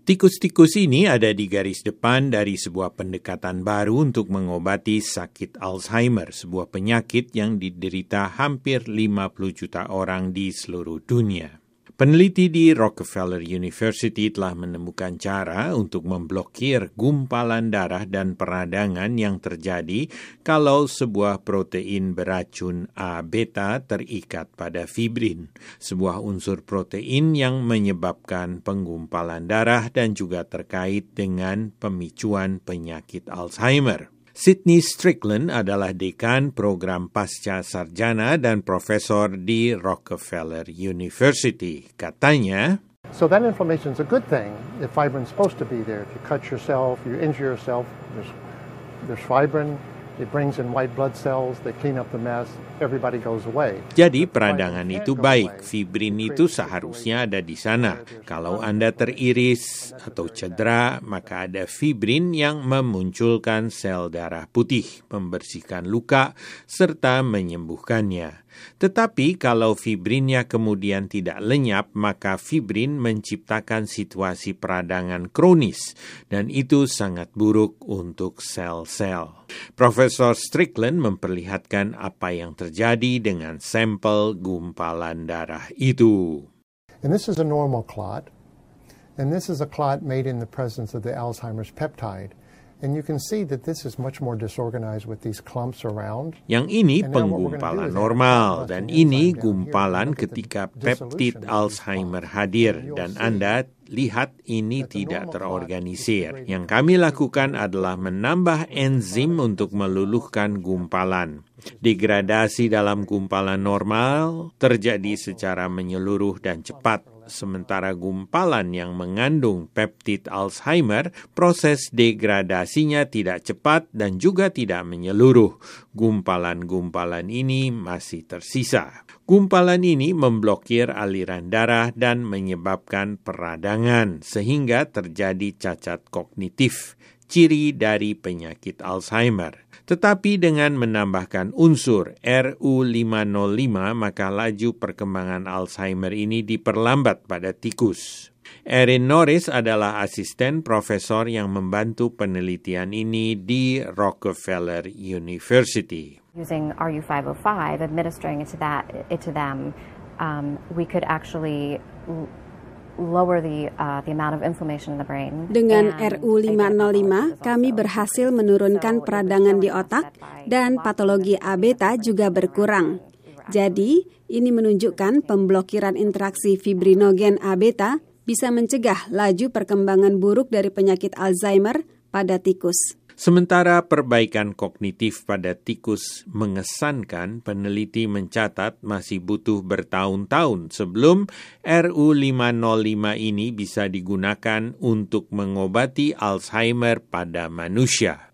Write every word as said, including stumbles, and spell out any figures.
Tikus-tikus ini ada di garis depan dari sebuah pendekatan baru untuk mengobati sakit Alzheimer, sebuah penyakit yang diderita hampir lima puluh juta orang di seluruh dunia. Peneliti di Rockefeller University telah menemukan cara untuk memblokir gumpalan darah dan peradangan yang terjadi kalau sebuah protein beracun A beta terikat pada fibrin, sebuah unsur protein yang menyebabkan penggumpalan darah dan juga terkait dengan pemicuan penyakit Alzheimer. Sidney Strickland adalah dekan program pasca sarjana dan profesor di Rockefeller University. Katanya, So that inflammation is a good thing if fibrin's supposed to be there. If you cut yourself, you injure yourself, there's, there's fibrin, it brings in white blood cells, they clean up the mess, everybody goes away. Jadi peradangan itu baik, fibrin itu seharusnya ada di sana. Kalau Anda teriris atau cedera, maka ada fibrin yang memunculkan sel darah putih, membersihkan luka, serta menyembuhkannya. Tetapi kalau fibrinnya kemudian tidak lenyap, maka fibrin menciptakan situasi peradangan kronis, dan itu sangat buruk untuk sel-sel. Profesor Strickland memperlihatkan apa yang terjadi dengan sampel gumpalan darah itu. And this is a normal clot, and this is a clot made in the presence of the Alzheimer's peptide. And you can see that this is much more disorganized with these clumps around. Yang ini penggumpalan normal, dan ini gumpalan ketika peptid Alzheimer hadir, dan Anda lihat ini tidak terorganisir. Yang kami lakukan adalah menambah enzim untuk meluluhkan gumpalan. Degradasi dalam gumpalan normal terjadi secara menyeluruh dan cepat. Sementara gumpalan yang mengandung peptid Alzheimer, proses degradasinya tidak cepat dan juga tidak menyeluruh. Gumpalan-gumpalan ini masih tersisa. Gumpalan ini memblokir aliran darah dan menyebabkan peradangan, sehingga terjadi cacat kognitif, ciri dari penyakit Alzheimer. Tetapi dengan menambahkan unsur R U lima nol lima, maka laju perkembangan Alzheimer ini diperlambat pada tikus. Erin Norris adalah asisten profesor yang membantu penelitian ini di Rockefeller University. Using R U five oh five, administering it to that it to them, um, we could actually lower the uh, the amount of inflammation in the brain. Dengan R U lima nol lima, kami berhasil menurunkan peradangan di otak dan patologi A beta juga berkurang. Jadi, ini menunjukkan pemblokiran interaksi fibrinogen A beta bisa mencegah laju perkembangan buruk dari penyakit Alzheimer pada tikus. Sementara perbaikan kognitif pada tikus mengesankan, peneliti mencatat masih butuh bertahun-tahun sebelum R U lima nol lima ini bisa digunakan untuk mengobati Alzheimer pada manusia.